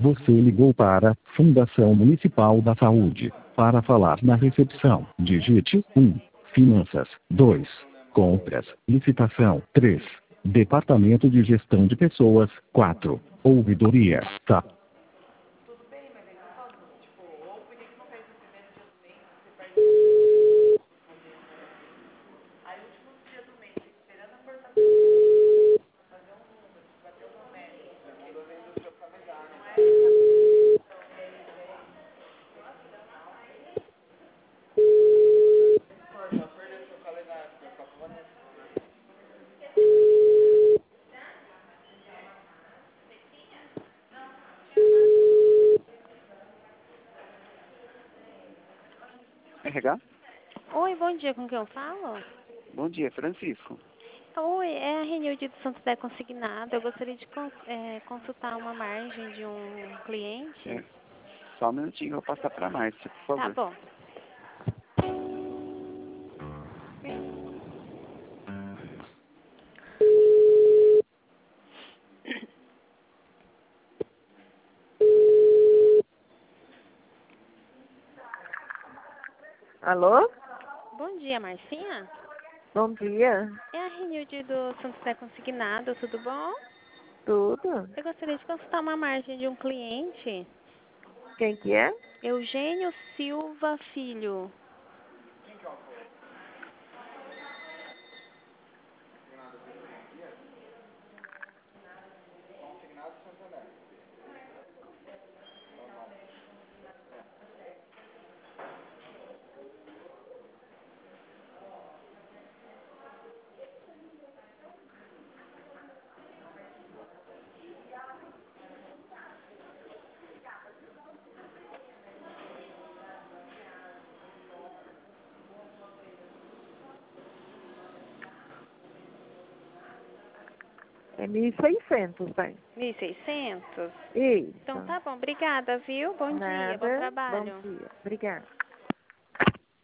Você ligou para Fundação Municipal da Saúde. Para falar na recepção, digite 1. Finanças. 2. Compras. Licitação. 3. Departamento de Gestão de Pessoas. 4. Ouvidoria. Tá. RH? Oi, bom dia, com quem eu falo? Bom dia, Francisco. Oi, é a Renilde do Santo Sé Consignado. Eu gostaria de consultar uma margem de um cliente. Só um minutinho, eu vou passar para a Márcia, por Tá favor. bom. Alô? Bom dia, Marcinha. Bom dia. É a Renilde do Santo Sé Consignado, tudo bom? Tudo? Eu gostaria de consultar uma margem de um cliente. Quem que é? Eugênio Silva Filho. É 1.600, bem. 1.600? Isso. Então tá bom, obrigada, viu? Bom dia, bom Nada. Bom trabalho. dia. Obrigada.